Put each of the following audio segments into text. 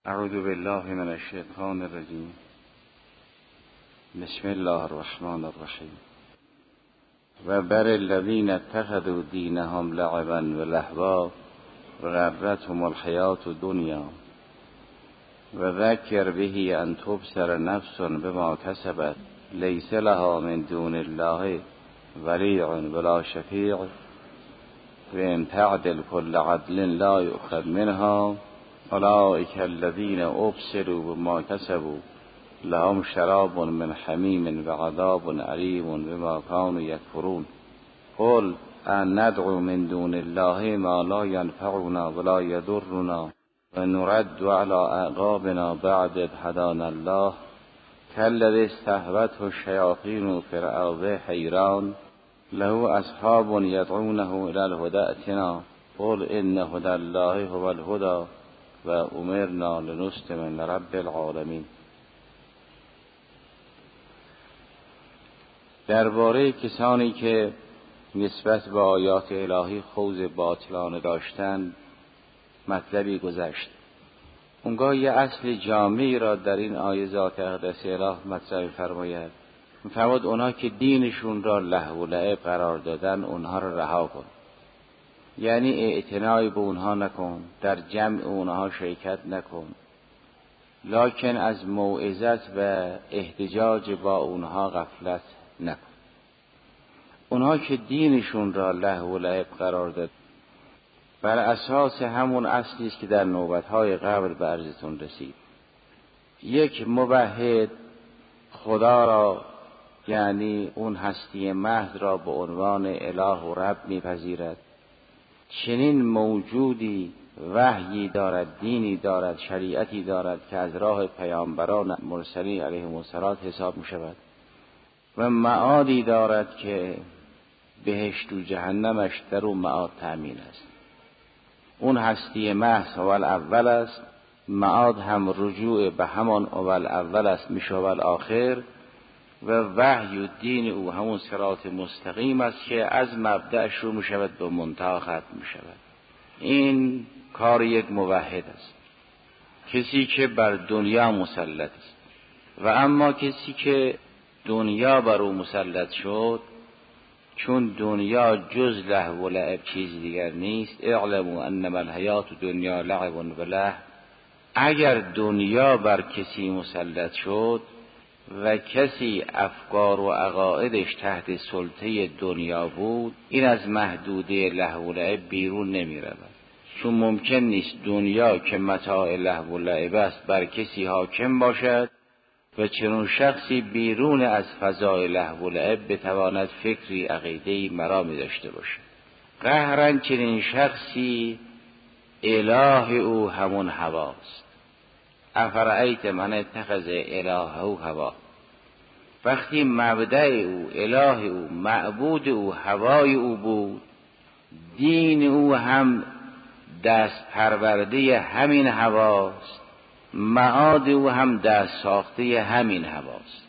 اعوذ بالله من الشیطان الرجیم. بسم الله الرحمن الرحیم. و بر الذین اتخذوا دینهم لعبا و لهوا و غرتهم الحیاة الدنیا و ذکر به ان تبصر نفس بما کسبت لیس لها من دون الله ولی ولا شفیع و ان تعدل كل عدل لا یؤخذ منها اولئک الذین ابصروا بما کسبوا لهم شراب من حمیم و عذاب علیم بما كانوا یکفرون. قل ان ندعو من دون الله ما لا ينفعنا ولا يضرنا و نرد على اعقابنا بعد اذ هدانا الله كالذي استهوته الشياطين في الارض حيران له اصحاب يدعونه الى الهدى ائتنا قل ان هدى الله هو الهدى و امرنا لنسلم لرب العالمین. درباره کسانی که نسبت به آیات الهی خوض باطلانه داشتند مطلبی گذشت. اونگاه یه اصل جامعی را در این آیه ذات اقدس اله مطرح فرماید. می‌فرماید اونها که دینشون را لهو و لعب قرار دادن اونها را رها کن، یعنی اعتنایی به اونها نکن، در جمع اونها شرکت نکن، لکن از موعظت و احتجاج با اونها غفلت نکن. اونها که دینشون را لهو و لعب قرار داد بر اساس همون اصلی است که در نوبت‌های قبل به عرضتون رسید. یک موحد خدا را، یعنی اون هستی محض را به عنوان اله و رب میپذیرد. چنین موجودی وحیی دارد، دینی دارد، شریعتی دارد که از راه پیامبران مرسلین علیهم السلام حساب می شود و معادی دارد که بهشت و جهنمش در اون معاد تأمین است. اون هستی محض اول اول است، معاد هم رجوع به همان اول اول است، میشه اول آخر، و وحی و دین او همون صراط مستقیم است که از مبدأ شروع می شود به منتها ختم می شود. این کار یک موحد است، کسی که بر دنیا مسلط است. و اما کسی که دنیا بر او مسلط شد، چون دنیا جز لهو و لعب چیز دیگر نیست، اعلموا انما الحیاة دنیا لعب و لهو. اگر دنیا بر کسی مسلط شد و کسی افکار و عقایدش تحت سلطه دنیا بود، این از محدوده لهو و لعب بیرون نمی رود. چون ممکن نیست دنیا که متاع لهو و لعب است بر کسی حاکم باشد و چنون شخصی بیرون از فضای لهو و لعب بتواند فکری عقیده‌ای مرامی داشته باشد. قهرن چنین شخصی اله او همون هواست. افرأیت من اتخذ الهه هوا. وقتی مبدأ او، اله او، معبود او هوای او بود، دین او هم دست پرورده همین هواست، معاد او هم دست ساخته همین هواست.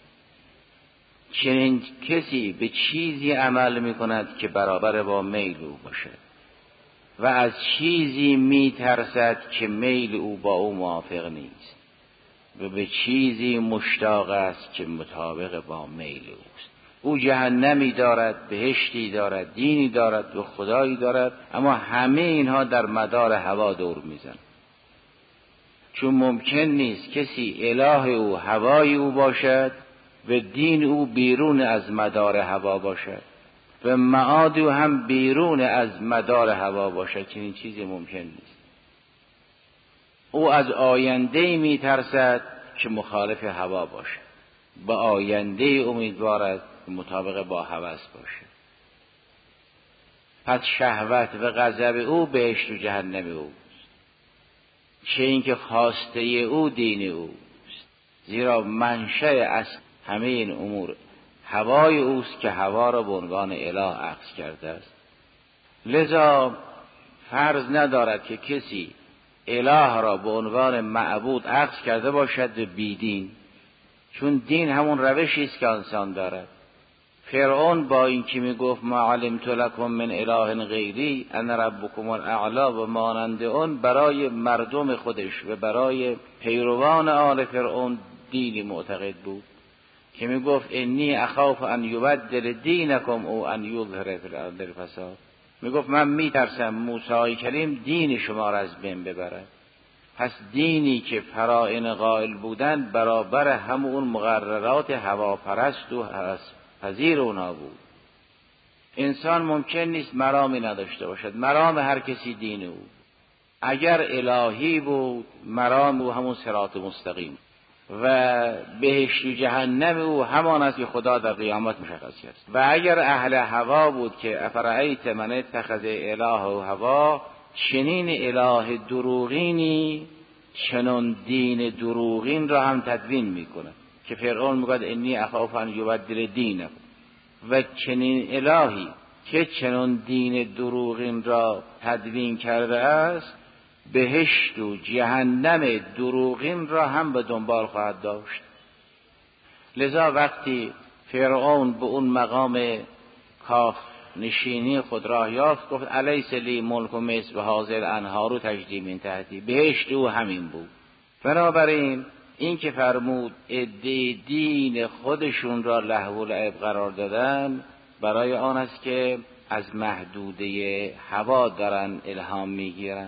چنین کسی به چیزی عمل می کند که برابر با میل او باشد و از چیزی می ترسد که میل او با او موافق نیست و به چیزی مشتاق است که مطابق با میل اوست. او جهنمی دارد، بهشتی دارد، دینی دارد و خدایی دارد، اما همه اینها در مدار هوا دور میزن. چون ممکن نیست کسی اله او هوای او باشد و دین او بیرون از مدار هوا باشد و معاد او هم بیرون از مدار هوا باشد. چنین چیزی ممکن نیست. او از آینده می ترسد که مخالف هوا باشد، به آینده امیدوار است که مطابق با هوس باشد. پس شهوت و غضب او بهشت و جهنم اوست، چه اینکه خواسته او دین اوست، زیرا منشأ از همه این امور هوای اوست که هوا را به عنوان اله اخذ کرده است. لذا فرض ندارد که کسی اله را به عنوان معبود اخذ کرده باشد و بیدین، چون دین همون روشی است که انسان دارد. فرعون با این که میگفت ما علمت لکم من اله غیری انا ربکم الاعلی و مانند اون، برای مردم خودش و برای پیروان آل فرعون دینی معتقد بود که میگفت انی اخاف ان یبدل دینکم او ان یظهر فی الارض الفساد. میگفت من میترسم موسی کریم دین شما را از بین ببرد. پس دینی که فرائن قائل بودن برابر همون مقررات هواپرست و پذیر اونا بود. انسان ممکن نیست مرامی نداشته باشد، مرام هر کسی دین او. اگر الهی بود مرام او همون صراط مستقیم و بهشت و جهنم او همان است که خدا در قیامت مشخص کرد. و اگر اهل هوا بود که افرأیت من اتخذ اله و هوا، چنین اله دروغینی چنان دین دروغین را هم تدوین میکنه که فرعون میگه انی اخاف ان یبدل دینکم. و چنین الهی که چنان دین دروغین را تدوین کرده است، بهشت و جهنم دروغین را هم به دنبال خواهد داشت. لذا وقتی فرعون به اون مقام کاف نشینی خود راه یافت، گفت الیس لی ملک مصر و هذه الانهار تجری من تحتی. بهشت او همین بود. بنابراین این که فرمود عده دین خودشون را لهو و لعب قرار دادن، برای آن است که از محدوده هوا دارن الهام میگیرن.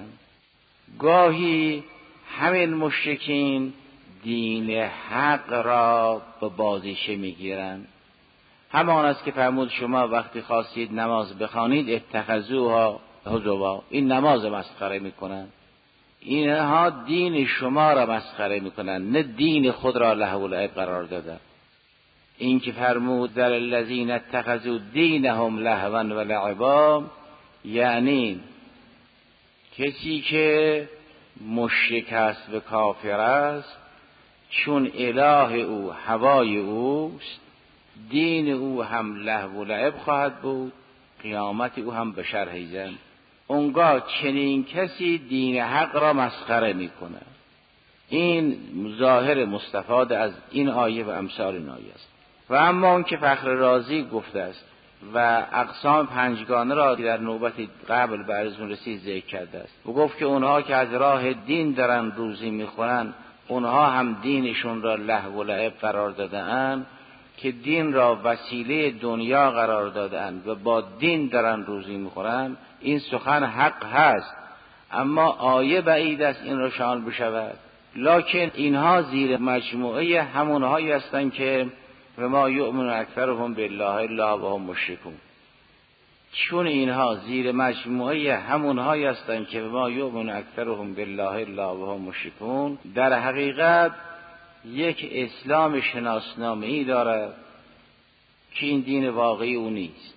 گاهی همین مشرکین دین حق را به بازیچه میگیرن. همان است که فرمود شما وقتی خواستید نماز بخوانید اتخذوها هزوا، این نماز مسخره میکنن. اینها دین شما را مسخره میکنن، نه دین خود را لهو و لعب قرار دادن. این که فرمود در الذین اتخذوا دینهم لهوا و لعبا، یعنی کسی که مشرک است و کافر است، چون اله او هوای اوست، دین او هم لهو و لعب خواهد بود، قیامت او هم به شرح زن. اونگاه چنین کسی دین حق را مسخره میکنه. این ظاهر مستفاد از این آیه و امثال این آیه است. و اما اون که فخر رازی گفته است و اقسام پنجگانه را در نوبت قبل برزون رسید ذکر کرده است و گفت که اونها که از راه دین دارن روزی میخورن، اونها هم دینشون را لهو و لعب قرار دادن، که دین را وسیله دنیا قرار دادن و با دین دارن روزی میخورن. این سخن حق هست، اما آیه بعید است این را شامل بشود. لکن اینها زیر مجموعه همونهایی هستند که و ما یؤمن اکثرهم بالله الا وهم مشرکون. چون اینها زیر مجموعه همونهایی هستند که ما یؤمن اکثرهم بالله الا وهم مشرکون، در حقیقت یک اسلام شناسنامه‌ای دارد که این دین واقعی او نیست.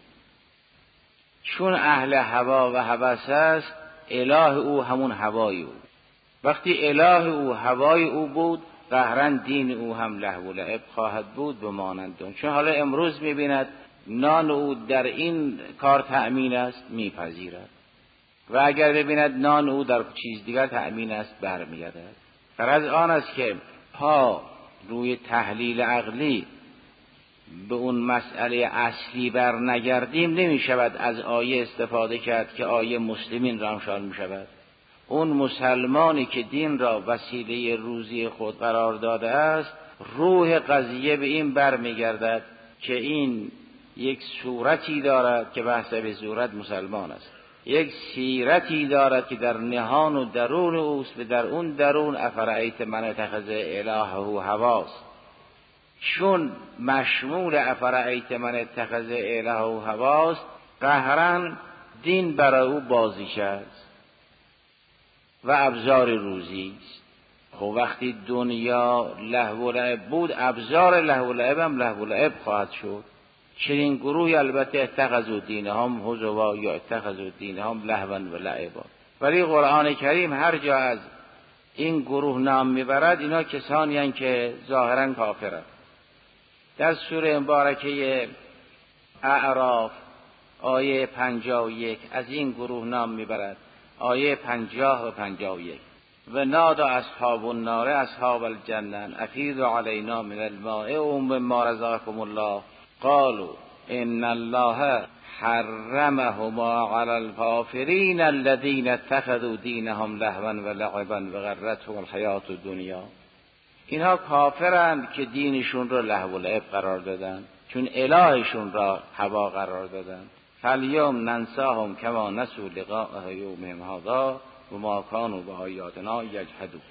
چون اهل هوا و هوس است، اله او همون هوای او. وقتی اله او هوای او بود، قهرا دین او هم لهو و لعب خواهد بود به مانند اون. چون حالا امروز میبیند نان او در این کار تأمین است، میپذیرد، و اگر ببیند نان او در چیز دیگر تأمین است، برمیگردد. غرض آن است که پا روی تحلیل عقلی به اون مسئله اصلی بر نگردیم، نمی شود از آیه استفاده کرد که آیه مسلمین را همشان می شود. اون مسلمانی که دین را وسیله روزی خود قرار داده است، روح قضیه به این بر می گردد که این یک صورتی دارد که بحث به صورت مسلمان است، یک سیرتی دارد که در نهان و درون اوست و در اون درون افرأیت من اتخذ الهه هواست. چون مشمول افرأیت من اتخذ الهه هواست، قهرن دین برای او بازیچه است و ابزار روزی است. خب وقتی دنیا لهو و لعب بود، ابزار لهو و لعب هم لهو و لعب خواهد شد. چنین گروهی البته اتخذوا دینهم هزوا یا اتخذوا دینهم لهوا و لعبا، ولی قرآن کریم هر جا از این گروه نام میبرد، اینا کسانی هستند که ظاهرا کافرند. در سوره مبارکه اعراف آیه 51 از این گروه نام میبرد، آیه 50 و 51: و نادى اصحاب النار اصحاب الجنه افیضوا علینا من الماء و مما رزقکم الله قالوا ان الله حرمهما علی الکافرین الذین اتخذوا دینهم لهوا و لعبا و غرتهم الحیات الدنیا. اینها کافرند که دینشون رو لهو و لعب قرار دادن، چون الهشون را هوا قرار دادن. فالیوم ننساهم کما نسوا لقاء یومهم هذا و ما کانوا بآیاتنا یجحدون.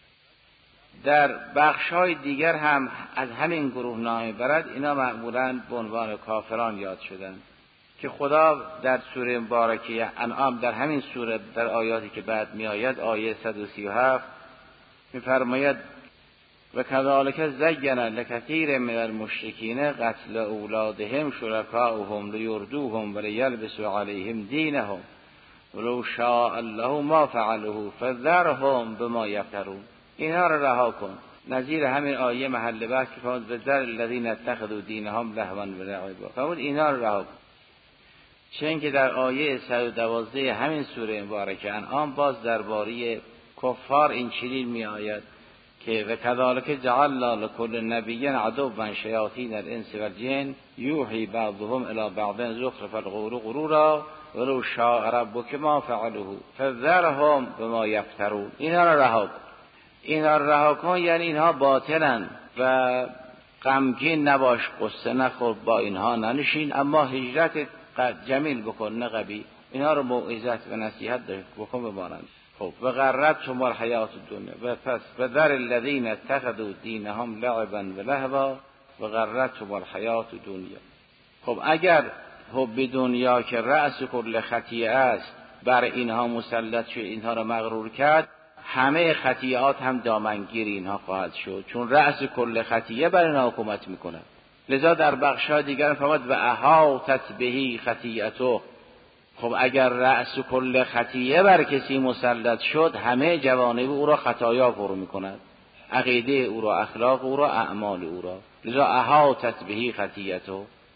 در بخش‌های دیگر هم از همین گروه نام برد، اینا معمولاً به عنوان کافران یاد شدن که خدا در سوره مبارکه انعام در همین سوره در آیاتی که بعد می آید آیه 137 می فرماید و کذالک زین لکثیر من المشرکین قتل اولادهم شرکاؤهم لیردوهم ولیلبسوا علیهم دینهم ولو شاء الله ما فعلوه فذرهم بما یفترون. اینها را رها کن. نظیر همین آیه محل بحث که فرمود وذر الذین اتخذوا دینهم لهوا و لعبا، فرمود اینها را رها کن. چون که در آیه 112 همین سوره مبارکه انعام باز درباره کفار این چنین می آید که و کذالک جعلنا لكل نبی عدوا شیاطین الانس والجن یوحی بعضهم الی بعض زخرف القول غرورا ولو شاء ربک ما فعلوه فذرهم بما یفترون. اینها را رها کن. اینها را رها کن یعنی اینها باطلند و غمگین نباش، قصه نخور، با اینها ننشین، اما هجرت جمیل بکن نه قبیح. اینها رو موعظت و نصیحت بکن بمانند. خب و غرتهم الحیات الدنیا و پس و ذر الذین اتخذوا دینهم لعبا و لهوا و غرتهم الحیات الدنیا. خب اگر حب دنیا که رأس کل خطیئه است بر اینها مسلط شد، اینها را مغرور کرد، همه خطیئات هم دامنگیر اینها خواهد شد، چون رأس کل خطیئه بر اینها حکومت میکند. لذا در بخش‌های دیگر فرمود و احاطت بهی خطیئته. خب اگر رأس کل خطیئه بر کسی مسلط شد، همه جوانب او را خطایا فرو میکند، عقیده او را، اخلاق او را، اعمال او را. لذا احاطت بهی خطیئته.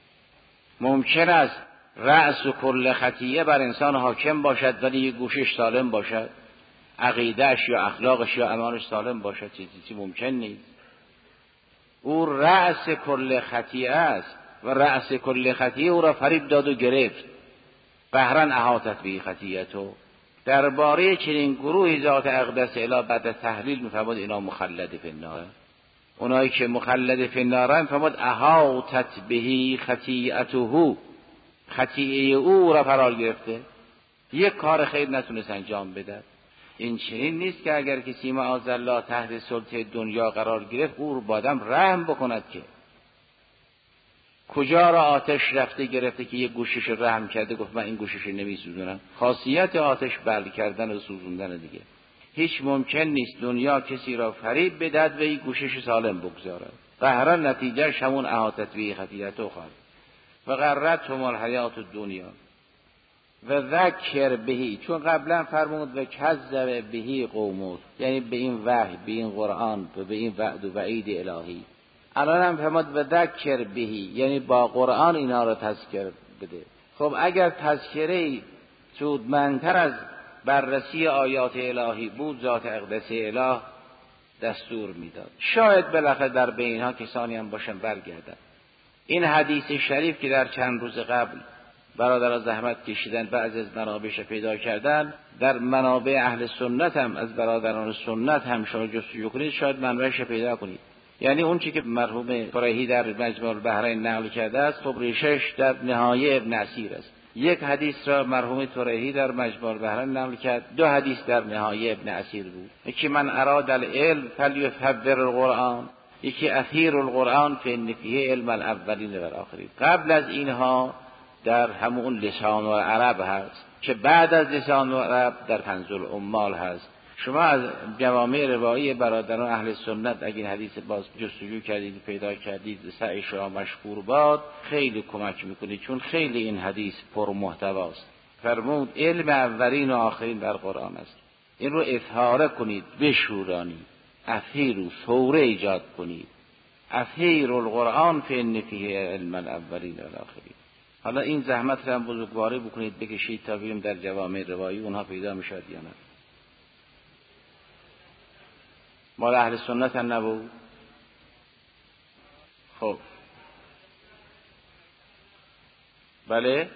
ممکن است رأس کل خطیئه بر انسان حاکم باشد ولی یک گوشش سالم باشد، عقیدهش یا اخلاقش یا اعمالش سالم باشد، چیزی ممکن نیست. او رأس کل خطیئه است و رأس کل خطیئه او را فریب داد و گرفت. بهرن احاطت به خطیئته. درباره چنین گروهی ذات اقدس الی بعد تحلیل می‌فرماد اینا مخلد فی النار. اونایی که مخلد فی النارن فرمود احاطت به خطیئته، خطیئه او را فرا گرفته، یک کار خیر نتونست انجام بده. این چنین نیست که اگر کسی معاذالله تحت سلطه دنیا قرار گرفت او رو با آدم رحم بکند، که کجا را آتش رفته گرفته که یک گوشش رحم کرده گفت من این گوشش نمیسوزونم. خاصیت آتش بل کردن و سوزوندن دیگه. هیچ ممکن نیست دنیا کسی را فریب بدهد و این گوشش سالم بگذارد. قهرا نتیجهش همون احاطت به خطیئته خواهد. و غرتهم الحیات الدنیا و ذکر بهی، چون قبلا فرمود و کذب بهی قومت، یعنی به این وحی، به این قرآن و به این وعد و وعید الهی. الان هم فرمود و ذکر بهی، یعنی با قرآن اینا را تذکر بده. خب اگر تذکره سودمندتر از بررسی آیات الهی بود، ذات اقدس اله دستور میداد. شاید بالاخره در بینها کسانی هم باشن برگردن. این حدیث شریف که در چند روز قبل برادران زحمت کشیدن بعضی از منابعش پیدا کردن، در منابع اهل سنت هم از برادران سنت هم شما جستجو کنید شاید منبعش پیدا کنید. یعنی اون چی که مرحوم طریحی در مجموع البحرین نقل کرده است، خب ریشش در نهایه ابن اسیر است. یک حدیث را مرحوم طریحی در مجموع البحرین نقل کرد، دو حدیث در نهایه ابن اسیر بود. یکی من اراد العلم فلیفبر القرآن، یکی اثیر القرآن فان فیه علم الاولین و الاخرین. قبل از اینها در همون لسان العرب هست که بعد از لسان العرب در کنز العمال هست. شما از جوامع روایی برادران اهل سنت اگه این حدیث باز جستجو کردید پیدا کردید، سعی شما مشکور باد، خیلی کمک میکنید، چون خیلی این حدیث پر محتواست. فرمود علم اولین و آخرین در قرآن است، این رو اظهار کنید، بشورانید، اثیر و ثوره ایجاد کنید. اثیر القرآن فان فیه علم الاولین و الاخرین. حالا این زحمت رو هم بزرگواری بکنید، بکشید تا ببینیم در جوامع روایی اونها پیدا میشد یا نه. مال اهل سنت هم نبود. خب بله.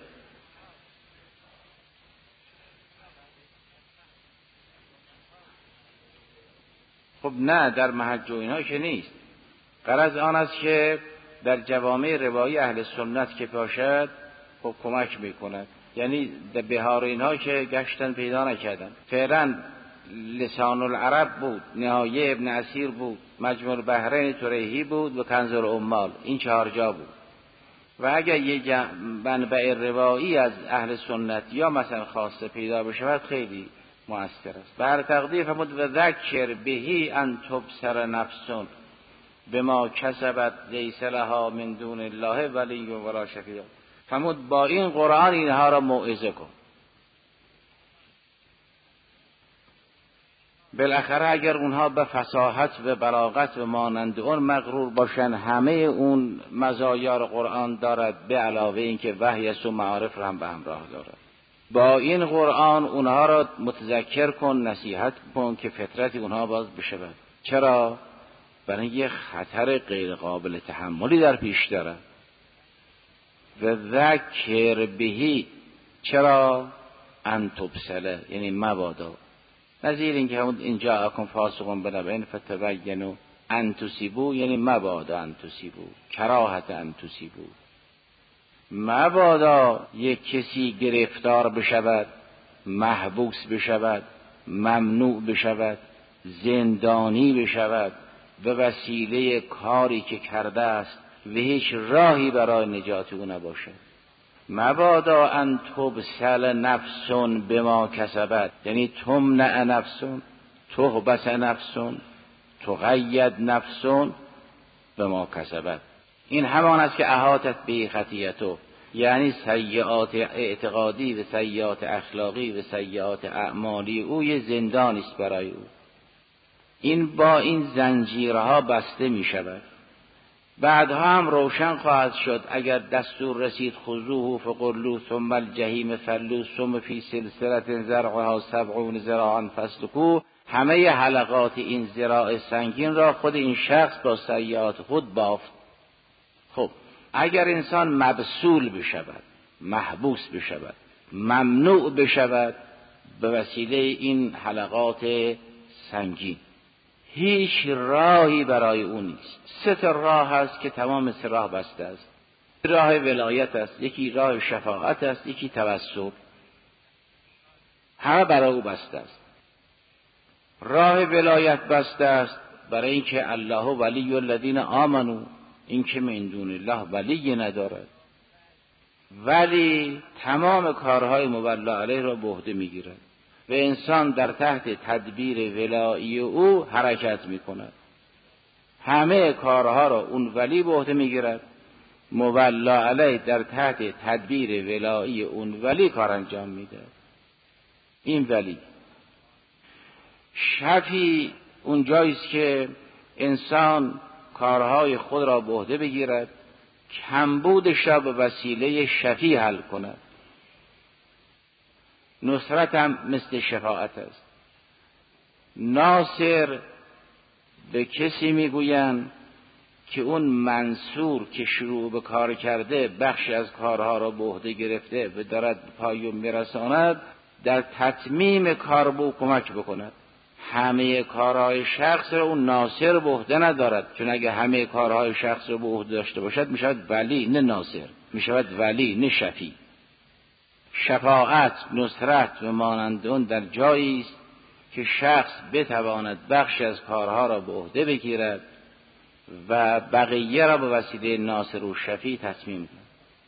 خب نه، در محج و اینا که نیست. غرض آن است که در جوامع روایی اهل سنت که باشد خب کمک میکند. یعنی در بهار اینها که گشتن پیدا نکردن. فعلا لسان العرب بود، نهایه ابن اسیر بود، مجموع البحرین تریحی بود و کنز العمال. این 4 جا بود. و اگر یه منبع روایی از اهل سنت یا مثلا خاصه پیدا بشود خیلی مؤثر است. بر تقدیر فرمود و ذکر بهی ان تبصر نفسون بما کسبت لیس لها من دون الله ولی ولا شفیع. فرمود با این قرآن اینها را موعظه کن. بالاخره اگر اونها به فصاحت و بلاغت و مانند اون مغرور باشن، همه اون مزایای قرآن دارد، به علاوه اینکه وحی است و معارف را هم به همراه دارد. با این قرآن اونها را متذکر کن، نصیحت کن که فطرت اونها باز بشود. چرا؟ برای یه خطر غیر قابل تحملی در پیش داره. و ذکر بهی، چرا؟ ان تبصره، یعنی مبادا. نظیر اینکه همون اینجا اکن فاسقون بنبئن فتبینوا ان تصیبوا، یعنی مبادا ان تصیبوا، کراهت ان تصیبوا. مبادا یک کسی گرفتار بشود، محبوس بشود، ممنوع بشود، زندانی بشود به وسیله کاری که کرده است و هیچ راهی برای نجات او نباشد. مبادا ان تبسل نفسون بما کسبت، یعنی تمنع نفسون، تحبس نفسون، تقید نفسون بما کسبت. این همان است که احاطت به خطیئتو، یعنی سیئات اعتقادی و سیئات اخلاقی و سیئات اعمالی او یه زندانی است برای او. این با این زنجیرها بسته می شود. بعدها هم روشن خواهد شد اگر دستور رسید خذوه فغلوه ثم الجحیم صلوه ثم فی سلسلة ذرعها 70 ذراعا فاسلکوه. همه حلقات این ذراع سنگین را خود این شخص با سیئات خود بافت. خب اگر انسان مبسول بشود، محبوس بشود، ممنوع بشود به وسیله این حلقات سنگین، هیچ راهی برای اون نیست. 3 راه هست که تمام 3 راه بسته است. راه ولایت است، یکی راه شفاعت است، یکی توسل. همه برای او بسته است. راه ولایت بسته است برای اینکه الله ولی الذین آمنو، این که من دون الله ولی ندارد، ولی تمام کارهای مولا علیه را به عهده میگیرد و انسان در تحت تدبیر ولایی او حرکت میکند. همه کارها را اون ولی به عهده میگیرد، مولا علیه در تحت تدبیر ولایی اون ولی کار انجام میده. این ولی. شفیع اونجاییست که انسان کارهای خود را به عهده بگیرد، کمبودش را به وسیله شفیع حل کند. نصرت هم مثل شفاعت است. ناصر به کسی میگویند که اون منصور که شروع به کار کرده، بخشی از کارها را به عهده گرفته و دارد پایان میرساند، در تتمیم کار به کمک بکند. همه کارهای شخص را اون ناصر به عهده ندارد، چون اگه همه کارهای شخص را به عهده داشته باشد میشود ولی نه ناصر، میشود ولی نه شفیع. شفاعت، نصرت و مانند اون در جایی است که شخص بتواند بخش از کارها را به عهده بگیرد و بقیه را به وسیله ناصر و شفیع تتمیم کند.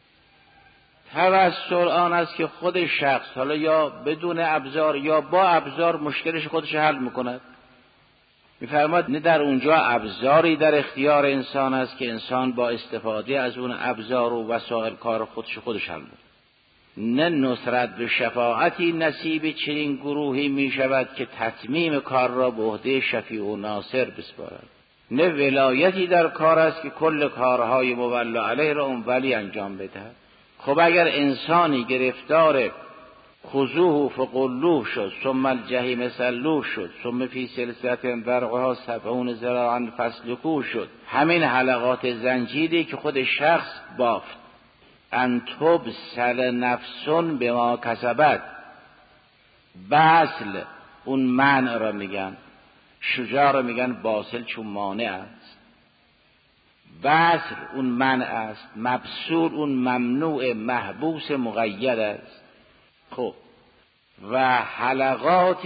توسل آن است که خود شخص حالا یا بدون ابزار یا با ابزار مشکلش خودش حل میکند. میفرماد نه در اونجا ابزاری در اختیار انسان است که انسان با استفاده از اون ابزار و وسایل کار خودش حل میکند. نه نصرت به شفاعتی نصیب چنین گروهی می شود که تتمیم کار را به عهده شفیع و ناصر بسپارد. نه ولایتی در کار است که کل کارهای مولا علیه را اون ولی انجام بدهد. خب اگر انسانی گرفتار خذوه فغلوه شد، ثم الجحیم صلوه شد، ثم فی سلسلة ذرعها 70 ذراعا فاسلکوه شد، همین حلقات زنجیری که خود شخص بافت، ان تبسل نفسون به ما کسبت. بسل اون منع را میگن، شجاع را میگن باطل چون مانع است. بسل اون منع است، مبسول اون ممنوع محبوس مقید است. خب و حلقات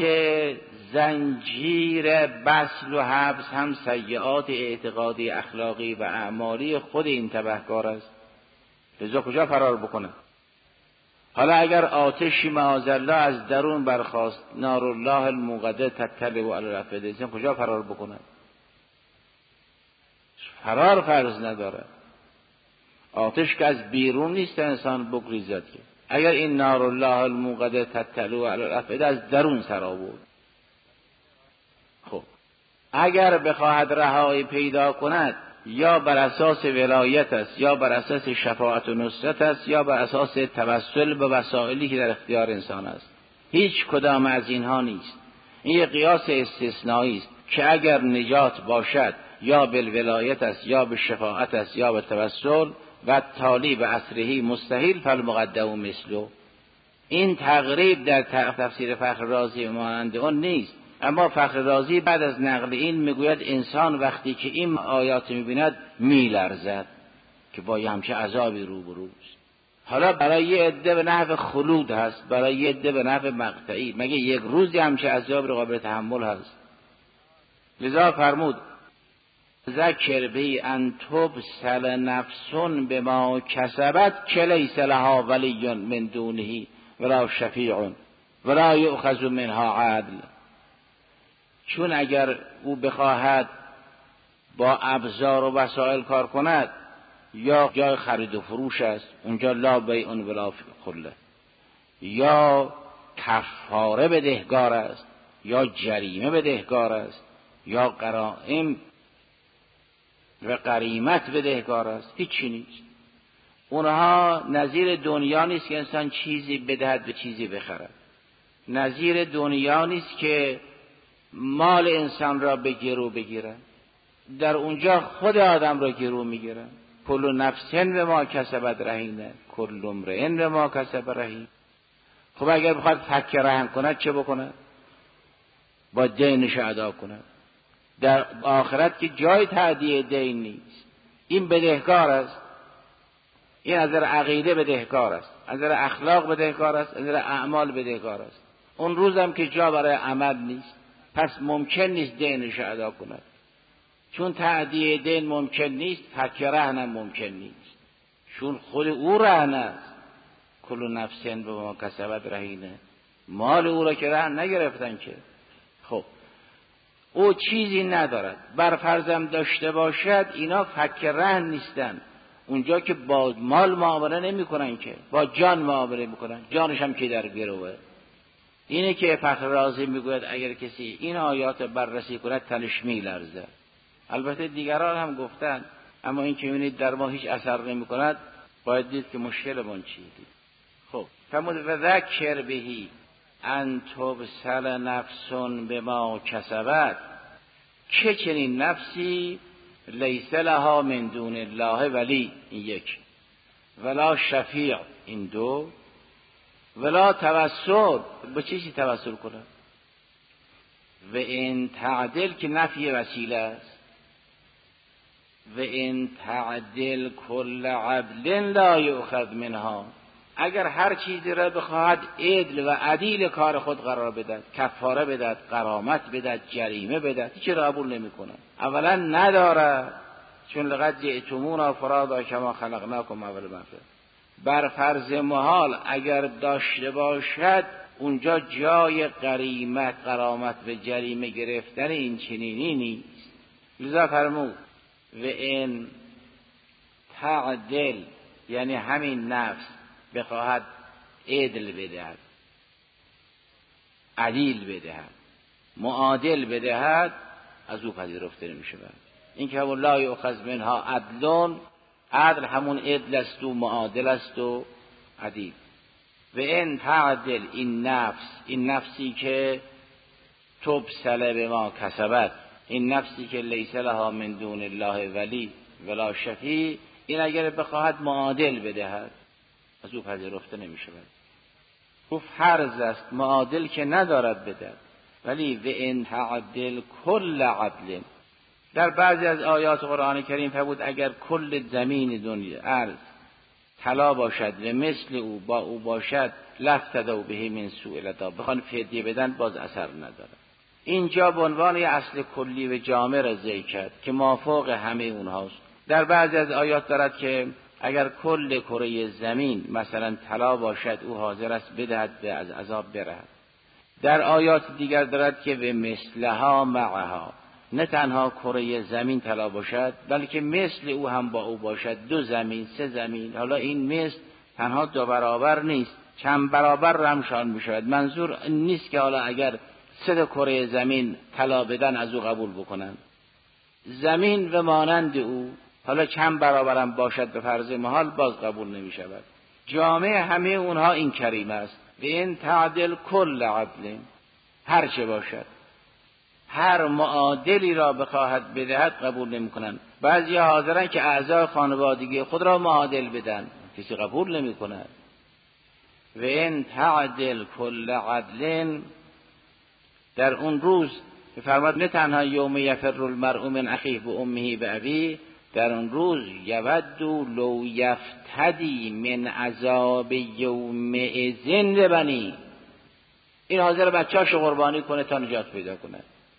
زنجیر بسل و حبس هم سیئات اعتقادی اخلاقی و اعمالی خود این تبهکار است. لذا کجا فرار بکنه؟ حالا اگر آتشی معاذالله از درون برخاست، نار الله الموقده تطلع علی الافئده، کجا فرار بکنه؟ فرار فرض نداره. آتش که از بیرون نیست انسان بگریزد که. اگر این نار الله الموقده تطلع علی الافئده از درون سر بود. خب اگر بخواهد رهایی پیدا کند، یا بر اساس ولایت است، یا بر اساس شفاعت و نصرت است، یا بر اساس توسل به وسائلی که در اختیار انسان است. هیچ کدام از اینها نیست. این یک قیاس استثنایی است که اگر نجات باشد یا بالولایت است، یا به شفاعت است، یا به توسل و تالی به اصرهی مستحیل فالمقدم مثلو. این تقریب در تفسیر فخر رازی مانند اون نیست. اما فخر رازی بعد از نقل این میگوید انسان وقتی که این آیات میبیند میلرزد که با همچه عذابی روبروست. حالا برای یه عده به نحو خلود هست، برای یه عده به نحو مقطعی. مگه یک روزی همچه عذاب رو قابل تحمل هست؟ لذا فرمود ذکر بی ان تبسل نفسون بما کسبت که لیس لها ولی من دونه ولا شفیع ولا یؤخذ منها عدل. چون اگر او بخواهد با ابزار و وسایل کار کند، یا جای خرید و فروش است، اونجا لا بیع ولا خله، یا کفاره بدهکار است، یا جریمه بدهکار است، یا غرائم و غریمت بدهکار است، هیچی نیست. اونها نظیر دنیا نیست که انسان چیزی بدهد به چیزی بخرد. نظیر دنیا نیست که مال انسان را به گرو بگیرن. در اونجا خود آدم را گرو میگیرن. کل نفسن به ما کسبت رهینه، کل امرئن به ما کسب رهین. خب اگر بخواد فک رهن کند چه بکند؟ با دینش ادا کند. در آخرت که جای تعدیه دین نیست. این بدهکار است. این از نظر عقیده بدهکار است، از نظر اخلاق بدهکار است، از نظر اعمال بدهکار است. اون روزم که جا برای عمل نیست، پس ممکن نیست دینش ادا کند. چون تعدیه دین ممکن نیست، فک رهن هم ممکن نیست. چون خود او رهن است. کل نفسن به ما کسبت رهینه. مال او را که رهن نگرفتن که. خب او چیزی ندارد. بر فرضم داشته باشد، اینا فک رهن نیستن. اونجا که با مال معامله نمی کنن، که با جان معامله میکنن. جانش هم که در گروه. اینه که فخر رازی میگوید اگر کسی این آیات بررسی کند تنش میلرزه. البته دیگران هم گفتن، اما این که میبینید در ما هیچ اثر نمی کند، باید دید که مشکلمون چیه. خب فرمود و ذکر بهی ان تبسل نفسون بما کسبت، که چنین نفسی لیس لها من دون الله ولی، این یک، ولا شفیع، این دو، ولا توسل، به چیزی توسل کنه. و این تعدل که نفی وسیله است. و این تعدل کل عدل لا یؤخذ منها، اگر هر چیزی را بخواهد عدل و عدیل کار خود قرار بدهد، کفاره بدهد، غرامت بدهد، جریمه بدهد، هیچ را قبول نمیکنه. اولا نداره، چون لقد جئتمونا فرادا کما خلقناکم اول مرة. بر فرض محال اگر داشته باشد، اونجا جای غریمت، غرامت و جریمه گرفتن این چنینی نیست. لذا فرمود و این تعدل، یعنی همین نفس بخواهد عدل بدهد، عدیل بدهد، معادل بدهد، از او پذیرفته نمیشه. این که همون لا یؤخذ منها عدلون، عدل همون عدل است و معادل است و عدیل. و این تعدل، این نفس، این نفسی که تبسل بما کسبت، این نفسی که لیس لها من دون الله ولی ولا شفیع، این اگر بخواهد معادل بدهد، از او پذیرفته نمی شود. گفت فرض است معادل که ندارد بدد، ولی و ان تعدل کل عدل. در بعضی از آیات قرآن کریم فرمود اگر کل زمین دنیا ارض طلا باشد و مثل او با او باشد لافتدوا به من سوء العذاب، بخوان فدیه بدن باز اثر نداره. اینجا به عنوان اصل کلی و جامع را ذکر کرد که مافوق همه اونهاست. در بعضی از آیات دارد که اگر کل کره زمین مثلا طلا باشد او حاضر است بدهد و از عذاب برهد. در آیات دیگر دارد که و مثلها معها، نه تنها کره زمین طلا باشد بلکه مثل او هم با او باشد، 2 زمین 3 زمین. حالا این مثل تنها 2 برابر نیست، چند برابر رمشان می شود. منظور نیست که حالا اگر 3 کره زمین طلا بدن از او قبول بکنن. زمین و مانند او حالا چند برابرم باشد به فرض محال باز قبول نمی شود. جامع همه اونها این کریم است و این تعدل کل عدل، هر چه باشد هر معادلی را بخواهد بدهد قبول نمی کنند. بعضی حاضرن که اعضای خانوادگی خود را معادل بدن، کسی قبول نمی کند. و این تعدل کل عدل، در اون روز فرمود نه تنها یوم یفر المرء من اخیه و امه و ابیه، در اون روز یود لو یفتدی من عذاب یومئذ ببنی، این حاضر بچه‌اشو قربانی کنه تا نجات پیدا کنه.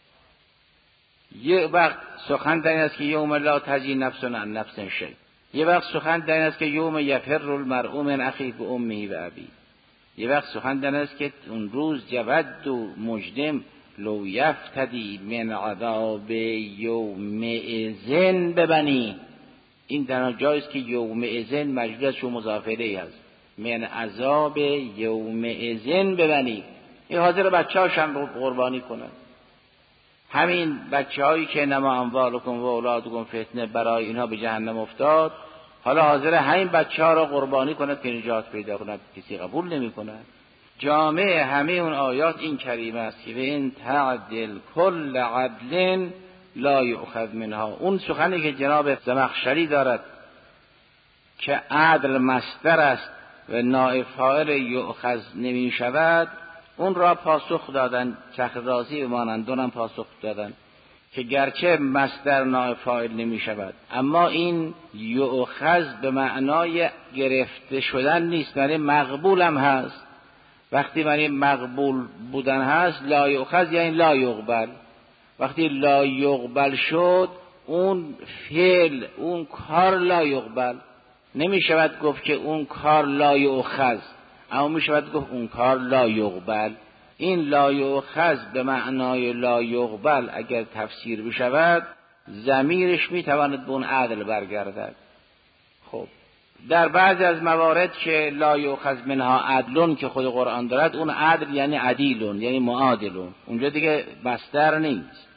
یه وقت سخن در این است که یوم لا تجزی نفس عن نفس شیء، یه وقت سخن در این است که یوم یفر المرء من اخیه و امه و ابیه، یه وقت سخن در این است که اون روز یود مجرم لو یفتدی من عذاب یومئذ ببنی. این در جایست که یومئذ مجرور از شو مضافره هست، من عذاب یومئذ ببنی، این حاضر بچه‌هاشم قربانی کنن. همین بچه‌هایی که نما اموالکم و اولادکم فتنه برای اینها به جهنم افتاد، حالا حاضر همین بچه‌ها را قربانی کند که نجات پیدا کند، کسی قبول نمی‌کند. جامع همه اون آیات این کریمه است که به این تعدل کل عدل لا یؤخذ منها. اون سخنی که جناب زمخشری دارد که عدل مصدر است و نائب فاعل یؤخذ نمی شود، اون را پاسخ دادن. چرخ رازی و مانندون هم پاسخ دادن که گرچه مصدر نائب فاعل نمی شود اما این یؤخذ به معنای گرفته شدن نیست، یعنی مقبول هم هست. وقتی معنی مقبول بودن هست لا یؤخذ یعنی لا یقبل. وقتی لا یقبل شد اون فعل اون کار لا یقبل، نمی شود گفت که اون کار لا یؤخذ، اما می شود گفت اون کار لا یقبل. این لا یؤخذ به معنای لا یقبل اگر تفسیر بشود ضمیرش می تواند به اون عدل برگردد. خب در بعضی از موارد که لا یؤخذ منها عدلون که خود قرآن دارد، اون عدل یعنی عدیلون یعنی معادلون، اونجا دیگه مصدر نیست.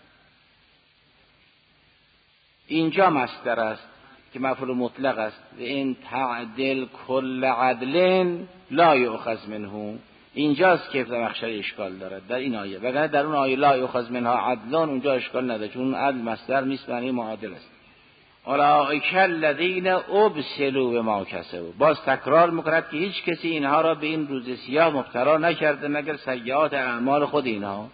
اینجا مصدر است که مفعول مطلق است و این تعدل کل عدل لا یؤخذ منه. اینجاست که زمخشری اشکال دارد در این آیه، وگرنه در اون آیه لا یؤخذ منها عدلون اونجا اشکال نداره، چون عدل مصدر نیست معنی معادل است. اولئک الذین ابسلوا بما کسبوا، باز تکرار میکند که هیچ کسی اینها را به این روز سیاه مبتلا نکرده مگر سیئات اعمال خود اینها.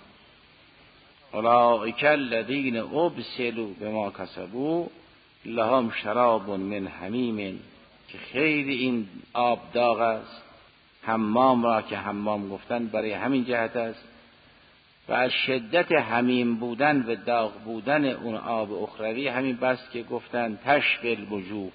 اولئک الذین ابسلوا بما کسبوا لهم شراب من حمیم، که خیلی این آب داغ است. حمام را که حمام گفتن برای همین جهت است و از شدت حمیم بودن و داغ بودن اون آب اخروی همین بس که گفتن تشبه الوجوه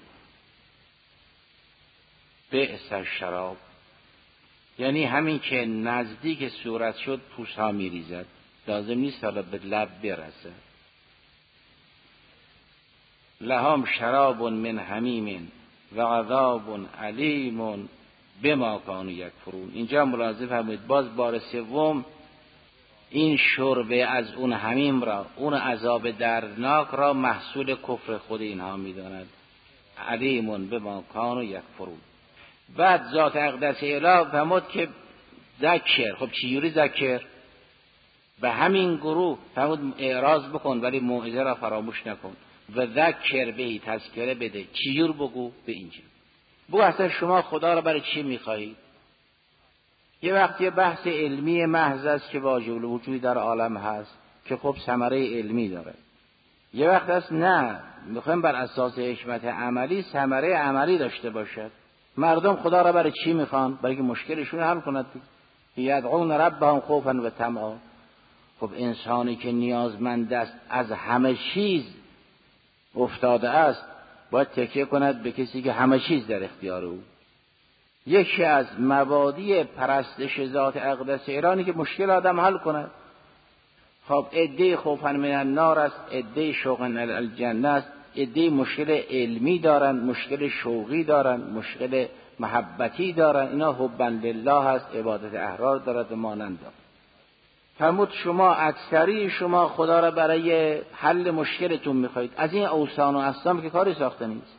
بئس الشراب، یعنی همین که نزدیک صورت شد پوست ها می ریزد، لازم نیست حالا به لب برسه. لهم شراب من حمیم و عذاب علیم بما کانوا یکفرون. اینجا ملاحظه فرمایید باز بار سوم این شربه از اون حمیم را، اون عذاب دردناک را محصول کفر خود اینها میداند. علیم بما کانوا یکفرون. بعد ذات اقدس اله فرمود که ذکر، خب چجوری ذکر؟ به همین گروه فرمود اعراض بکن ولی موعظه را فراموش نکن و ذکر به تذکره بده. چجور بگو؟ به اینجا بگو اصلا شما خدا را برای چی میخواهید؟ یه وقتی بحث علمی محض است که واجب الوجود در عالم هست که خب ثمره علمی داره. یه وقت است نه، میخوایم بر اساس حکمت عملی ثمره عملی داشته باشد. مردم خدا را برای چی میخوان؟ برای که مشکلشون حل کند. یدعون ربهم خوفا و طمعا. خب انسانی که نیازمند است از همه چیز افتاده است باید تکیه کند به کسی که همه چیز در اختیار او. یکی از مبادی پرستش ذات اقدس ایرانی که مشکل آدم حل کند. خب عده خوفا من النار است، عده شوقا الی الجنه است، عده مشکل علمی دارن، مشکل شوقی دارن، مشکل محبتی دارن. اینا حبا لله هست، عبادت احرار دارد و مانند. فرمود شما اکثری شما خدا را برای حل مشکلتون میخواهید. از این اوثان و اصنام که کاری ساخته نیست.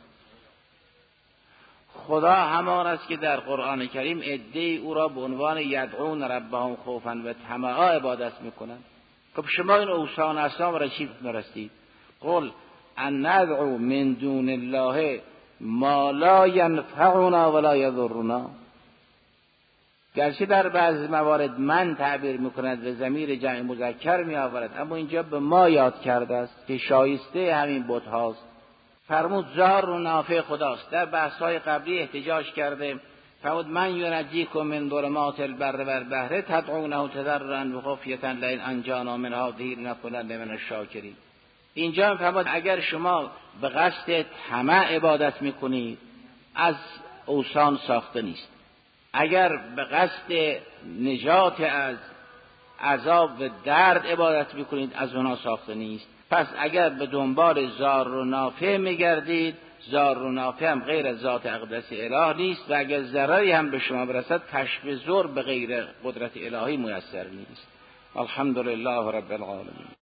خدا همان است که در قرآن کریم عده‌ای او را به عنوان یدعون ربهم خوفا و طمعا عبادت میکنند. خب شما این اوثان و اصنام را چی می‌رستید؟ قل ان ندعو من دون الله ما لا ینفعنا ولا یضرنا. گرچه در بعض موارد من تعبیر میکند و ضمیر جمع مذکر میآورد، اما اینجا به ما یاد کرده است که شایسته همین بت هاست. فرمود ضار و نافع خداست. در بحث‌های قبلی احتجاج کرده فرمود من ینجیکم من ظلمات البر و البحر تدعونه تضرعا و خفیة لئن انجانا من هذه لنکونن من الشاکرین. اینجا فرمود اگر شما به قصد طمع عبادت میکنید از اوثان ساخته نیست، اگر به قصد نجات از عذاب و درد عبادت میکنید از اونها ساخته نیست. پس اگر به دنبال ضار و نافع میگردید، ضار و نافع هم غیر از ذات اقدس اله نیست و اگر ضرری هم به شما برسد کشف ضر به غیر قدرت الهی میسر نیست. الحمدلله رب العالمین.